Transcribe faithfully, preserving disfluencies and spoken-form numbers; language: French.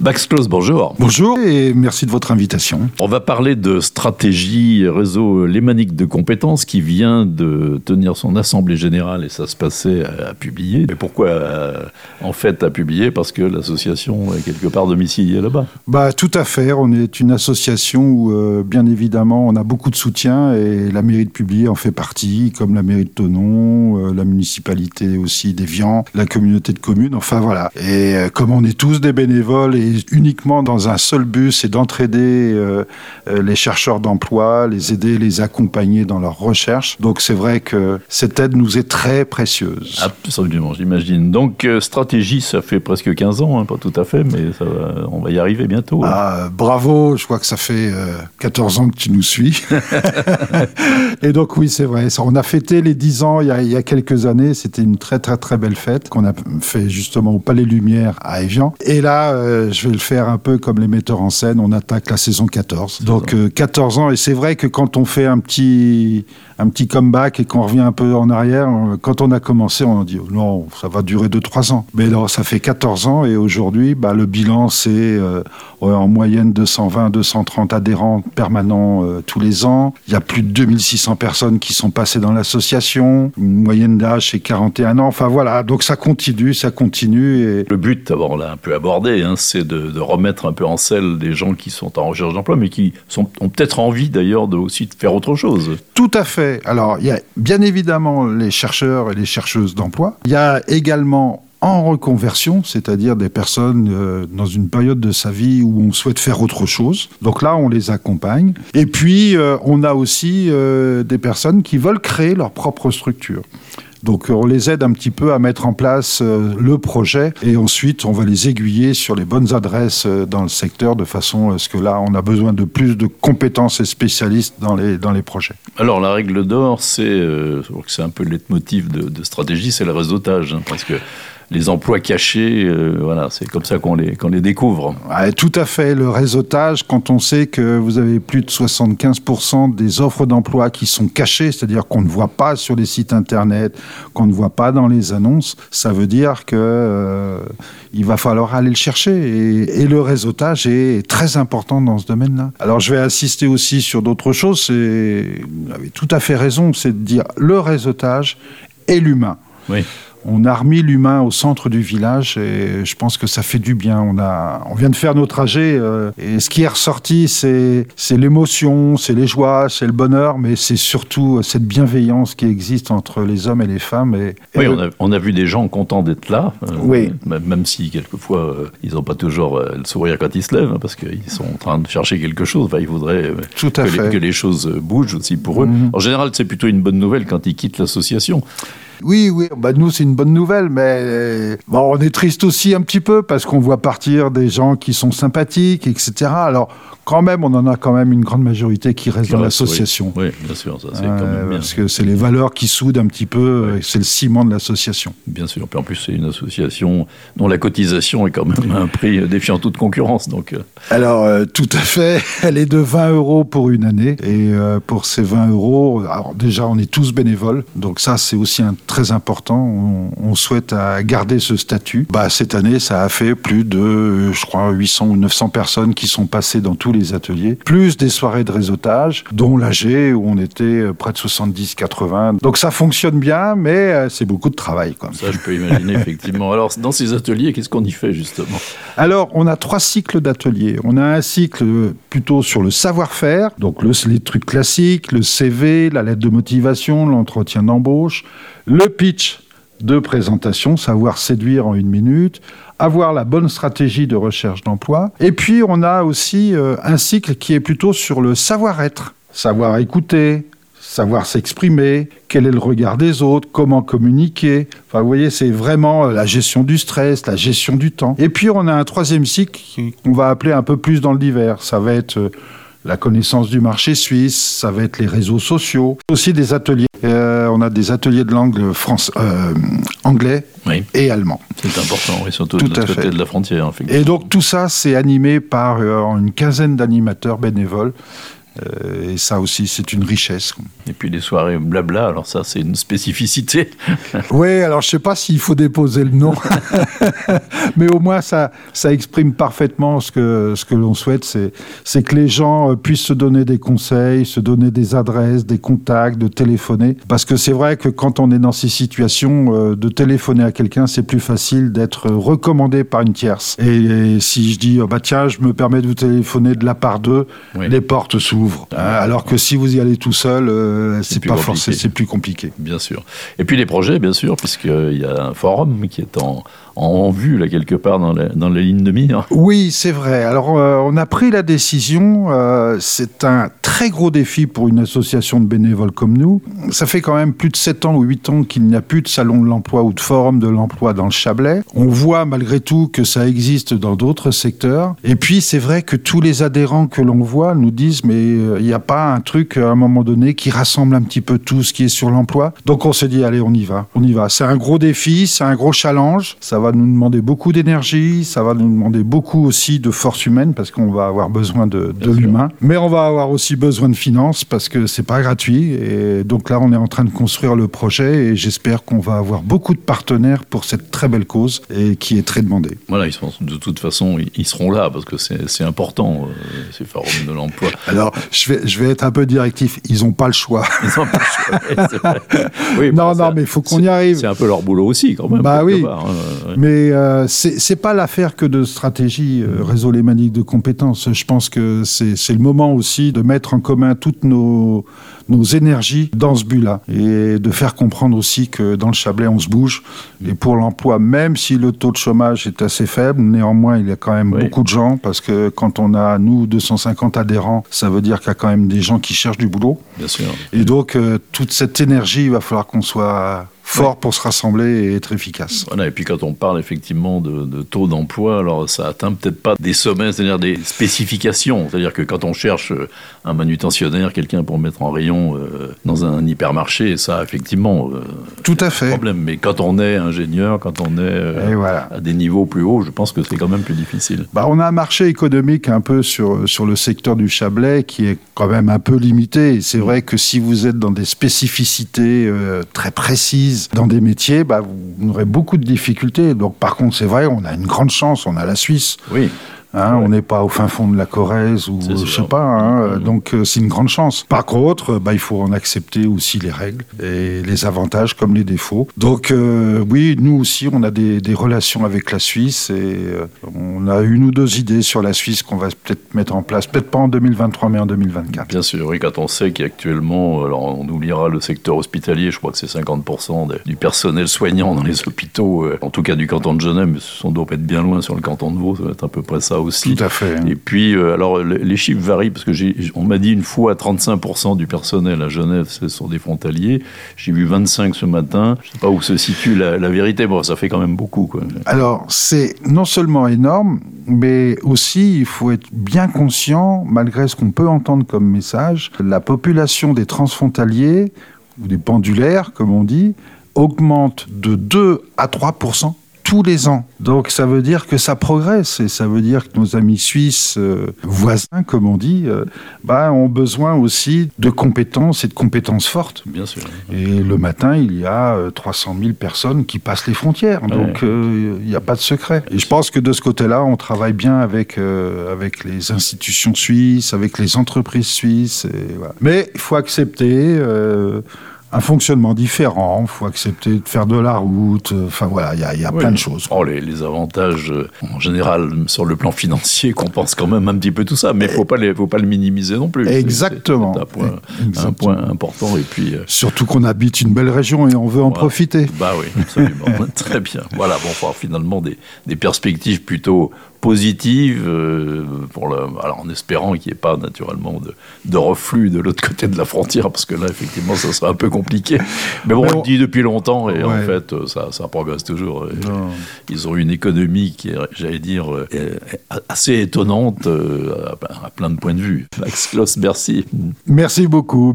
Max Claus, bonjour. Bonjour et merci de votre invitation. On va parler de stratégie réseau lémanique de compétences qui vient de tenir son assemblée générale et ça se passait à, à publier. Mais pourquoi euh, en fait à publier? Parce que l'association est quelque part domiciliée là-bas. Bah, tout à fait. On est une association où, euh, bien évidemment, on a beaucoup de soutien et la mairie de Publier en fait partie, comme la mairie de Thonon, euh, la municipalité aussi d'Évian, la communauté de communes, enfin voilà. Et euh, comme on est tous des bénévoles et uniquement dans un seul but, c'est d'entraider euh, euh, les chercheurs d'emploi, les aider, les accompagner dans leur recherche. Donc c'est vrai que cette aide nous est très précieuse. Absolument, j'imagine. Donc euh, stratégie, ça fait presque quinze ans, hein, pas tout à fait, mais ça va, on va y arriver bientôt. Ah, hein. Bravo, je crois que ça fait euh, quatorze ans que tu nous suis. Et donc oui, c'est vrai, on a fêté les dix ans il y a, il y a quelques années, c'était une très très très belle fête qu'on a fait justement au Palais Lumière à Évian. Et là, euh, je vais le faire un peu comme les metteurs en scène, on attaque la saison quatorze. Donc euh, quatorze ans, et c'est vrai que quand on fait un petit, un petit comeback et qu'on revient un peu en arrière, quand on a commencé, on a dit oh non, ça va durer deux trois ans. Mais non, ça fait quatorze ans et aujourd'hui, bah, le bilan c'est euh, en moyenne deux cent vingt à deux cent trente adhérents permanents euh, tous les ans. Il y a plus de deux mille six cents personnes qui sont passées dans l'association. Une moyenne d'âge c'est quarante et un ans. Enfin voilà, donc ça continue, ça continue. Et... Le but, d'abord, on l'a un peu abordé, hein, c'est de, de remettre un peu en selle des gens qui sont en recherche d'emploi, mais qui sont, ont peut-être envie d'ailleurs de, aussi de faire autre chose. Tout à fait. Alors, il y a bien évidemment les chercheurs et les chercheuses d'emploi. Il y a également en reconversion, c'est-à-dire des personnes euh, dans une période de sa vie où on souhaite faire autre chose. Donc là, on les accompagne. Et puis, euh, on a aussi euh, des personnes qui veulent créer leur propre structure. Donc on les aide un petit peu à mettre en place euh, le projet et ensuite on va les aiguiller sur les bonnes adresses euh, dans le secteur de façon à ce que là on a besoin de plus de compétences et spécialistes dans les, dans les projets. Alors la règle d'or, c'est, euh, c'est un peu le leitmotiv de, de stratégie, c'est le réseautage, hein, parce que les emplois cachés, euh, voilà, c'est comme ça qu'on les, qu'on les découvre. Ouais, tout à fait, le réseautage, quand on sait que vous avez plus de soixante-quinze pour cent des offres d'emploi qui sont cachées, c'est-à-dire qu'on ne voit pas sur les sites internet, qu'on ne voit pas dans les annonces, ça veut dire que euh, il va falloir aller le chercher. Et, et le réseautage est très important dans ce domaine-là. Alors je vais insister aussi sur d'autres choses, c'est, vous avez tout à fait raison, c'est de dire le réseautage et l'humain. Oui. On a remis l'humain au centre du village et je pense que ça fait du bien. On, a, on vient de faire nos trajets euh, et ce qui est ressorti, c'est, c'est l'émotion, c'est les joies, c'est le bonheur, mais c'est surtout cette bienveillance qui existe entre les hommes et les femmes. Et, et oui, le... on, a, on a vu des gens contents d'être là, euh, oui. même, même si quelquefois euh, ils n'ont pas toujours euh, le sourire quand ils se lèvent, hein, parce qu'ils sont en train de chercher quelque chose. Enfin, ils voudraient euh, Tout à que, fait. les, que les choses bougent aussi pour eux. Mm-hmm. En général, c'est plutôt une bonne nouvelle quand ils quittent l'association. Oui, oui, bah nous c'est une bonne nouvelle, mais bon, on est triste aussi un petit peu parce qu'on voit partir des gens qui sont sympathiques, et cetera. Alors quand même, on en a quand même une grande majorité qui reste qui dans reste, l'association. Oui. oui, bien sûr, ça c'est euh, quand même bien. Parce que c'est les valeurs qui soudent un petit peu, oui. C'est le ciment de l'association. Bien sûr, puis en plus c'est une association dont la cotisation est quand même à un prix défiant toute concurrence. Donc... Alors euh, tout à fait, elle est de vingt euros pour une année et euh, pour ces vingt euros, alors déjà on est tous bénévoles, donc ça c'est aussi un très important, on, on souhaite à garder ce statut. Bah, cette année, ça a fait plus de, je crois, huit cents ou neuf cents personnes qui sont passées dans tous les ateliers, plus des soirées de réseautage, dont l'A G, où on était près de soixante-dix à quatre-vingts. Donc ça fonctionne bien, mais c'est beaucoup de travail, quoi. Ça, je peux imaginer, effectivement. Alors, dans ces ateliers, qu'est-ce qu'on y fait, justement ? Alors, on a trois cycles d'ateliers. On a un cycle plutôt sur le savoir-faire, donc le, les trucs classiques, le C V, la lettre de motivation, l'entretien d'embauche, le pitch de présentation, savoir séduire en une minute, avoir la bonne stratégie de recherche d'emploi. Et puis, on a aussi euh, un cycle qui est plutôt sur le savoir-être, savoir écouter, savoir s'exprimer, quel est le regard des autres, comment communiquer. Enfin, vous voyez, c'est vraiment la gestion du stress, la gestion du temps. Et puis, on a un troisième cycle qu'on va appeler un peu plus dans le divers. Ça va être euh, la connaissance du marché suisse, ça va être les réseaux sociaux, aussi des ateliers. Euh, on a des ateliers de langue France, euh, anglais oui. et allemand. C'est important, oui, surtout tout de l'autre côté de la frontière. Et donc tout ça, c'est animé par euh, une quinzaine d'animateurs bénévoles Euh, et ça aussi, c'est une richesse. Et puis les soirées blabla, alors ça, c'est une spécificité. Oui, alors je ne sais pas s'il faut déposer le nom, mais au moins ça, ça exprime parfaitement ce que, ce que l'on souhaite, c'est, c'est que les gens puissent se donner des conseils, se donner des adresses, des contacts, de téléphoner. Parce que c'est vrai que quand on est dans ces situations, euh, de téléphoner à quelqu'un, c'est plus facile d'être recommandé par une tierce. Et, et si je dis, oh bah tiens, je me permets de vous téléphoner de la part d'eux, oui. Les portes s'ouvrent. Hein, alors que si vous y allez tout seul, euh, c'est, c'est pas forcément, c'est plus compliqué. Bien sûr. Et puis les projets, bien sûr, puisqu'il y a un forum qui est en, en vue, là, quelque part, dans les, dans les lignes de mire. Oui, c'est vrai. Alors, euh, on a pris la décision. Euh, c'est un très gros défi pour une association de bénévoles comme nous. Ça fait quand même plus de sept ans ou huit ans qu'il n'y a plus de salon de l'emploi ou de forum de l'emploi dans le Chablais. On voit malgré tout que ça existe dans d'autres secteurs. Et puis, c'est vrai que tous les adhérents que l'on voit nous disent, mais il n'y a pas un truc, à un moment donné, qui rassemble un petit peu tout ce qui est sur l'emploi. Donc, on s'est dit, allez, on y va. On y va. C'est un gros défi, c'est un gros challenge. Ça va nous demander beaucoup d'énergie, ça va nous demander beaucoup aussi de force humaine, parce qu'on va avoir besoin de, de l'humain. Mais on va avoir aussi besoin de finances, parce que c'est pas gratuit. Et donc là, on est en train de construire le projet, et j'espère qu'on va avoir beaucoup de partenaires pour cette très belle cause, et qui est très demandée. Voilà, ils sont, de toute façon, ils seront là, parce que c'est, c'est important, euh, ces forums de l'emploi. Alors, je vais, je vais être un peu directif, ils n'ont pas le choix. Ils n'ont pas le choix, oui, c'est vrai. Oui, non, bah, non, mais il faut qu'on y arrive. C'est un peu leur boulot aussi, quand même. Bah oui, part, hein, ouais. Mais euh, c'est, c'est pas l'affaire que de stratégie, euh, réseau lémanique de compétences. Je pense que c'est, c'est le moment aussi de mettre en commun toutes nos, nos énergies dans ce but-là, et de faire comprendre aussi que dans le Chablais, on se bouge. Et pour l'emploi, même si le taux de chômage est assez faible, néanmoins, il y a quand même oui. beaucoup de gens, parce que quand on a, nous, deux cent cinquante adhérents, ça veut dire qu'il y a quand même des gens qui cherchent du boulot. Bien sûr. Et donc, euh, toute cette énergie, il va falloir qu'on soit fort ouais. pour se rassembler et être efficace. Voilà, et puis quand on parle effectivement de, de taux d'emploi, alors ça atteint peut-être pas des sommets, c'est-à-dire des spécifications. C'est-à-dire que quand on cherche un manutentionnaire, quelqu'un pour mettre en rayon euh, dans un hypermarché, ça effectivement, euh, tout à fait. Problème. Mais quand on est ingénieur, quand on est euh, voilà. à des niveaux plus hauts, je pense que c'est quand même plus difficile. Bah, on a un marché économique un peu sur, sur le secteur du Chablais qui est quand même un peu limité. Et c'est vrai que si vous êtes dans des spécificités euh, très précises, dans des métiers, bah, vous aurez beaucoup de difficultés. Donc, par contre, c'est vrai, on a une grande chance, on a la Suisse. Oui. Hein, ouais. On n'est pas au fin fond de la Corrèze ou je sais pas, hein, mmh. donc euh, c'est une grande chance. Par contre, bah, il faut en accepter aussi les règles et les avantages comme les défauts. Donc euh, oui, nous aussi, on a des, des relations avec la Suisse, et euh, on a une ou deux idées sur la Suisse qu'on va peut-être mettre en place, peut-être pas en deux mille vingt-trois, mais en deux mille vingt-quatre. Bien sûr, oui, quand on sait qu'actuellement, alors on oubliera le secteur hospitalier, je crois que c'est cinquante pour cent de, du personnel soignant dans les hôpitaux, euh, en tout cas du canton de Genève, mais ce doit être bien loin sur le canton de Vaud, ça va être à peu près ça aussi. Tout à fait. Et puis, euh, alors, les chiffres varient, parce que j'ai, on m'a dit une fois trente-cinq pour cent du personnel à Genève, ce sont des frontaliers. J'ai vu vingt-cinq ce matin. Je ne sais pas où se situe la, la vérité. Bon, ça fait quand même beaucoup, quoi. Alors, c'est non seulement énorme, mais aussi, il faut être bien conscient, malgré ce qu'on peut entendre comme message, la population des transfrontaliers, ou des pendulaires, comme on dit, augmente de deux à trois pour cent tous les ans. Donc ça veut dire que ça progresse, et ça veut dire que nos amis suisses euh, voisins, comme on dit, euh, bah, ont besoin aussi de compétences et de compétences fortes. Bien sûr. Et le matin, il y a euh, trois cent mille personnes qui passent les frontières, ouais. donc il euh, n'y a pas de secret. Et je pense que de ce côté-là, on travaille bien avec, euh, avec les institutions suisses, avec les entreprises suisses. Et voilà. Mais il faut accepter... Euh, un fonctionnement différent, il faut accepter de faire de la route, enfin voilà, il y a, y a oui. plein de choses. Oh, les, les avantages, euh, en général, sur le plan financier, compensent quand même un petit peu tout ça, mais il ne faut pas le minimiser non plus. Exactement. C'est, c'est un, point, Exactement. un point important. Et puis, euh... surtout qu'on habite une belle région et on veut en voilà. profiter. Bah oui, absolument. Très bien. Voilà, bon, enfin, finalement, des, des perspectives plutôt positive, euh, pour le, alors en espérant qu'il n'y ait pas naturellement de, de reflux de l'autre côté de la frontière, parce que là, effectivement, ça sera un peu compliqué. Mais bon, Mais on, on le dit depuis longtemps, et ouais. en fait, ça, ça progresse toujours. Ils ont une économie qui est, j'allais dire, assez étonnante à plein de points de vue. Max Closs, merci. Merci beaucoup.